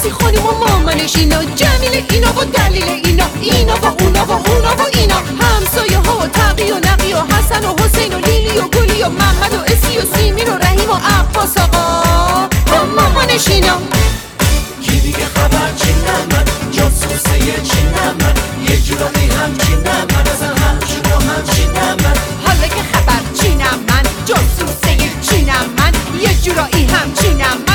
عکسی خانم و مامانش اینا، جمیل اینا و دلیل اینا، اینا و اونا و اونا و اینا، همسایه ها و تقی و نقی و حسن و حسین و لیلی و گلی و محمد و اسی و سیمین و رحیم و عباس آقا و مامانش اینا. کی دیگه خبرچینم من، جاسوسه چینم من، یه جورایی همچینم من، اصلا همچین و همچینم من. حالا که خبرچینم من، جاسوسه چینم من، یه جورایی همچینم من.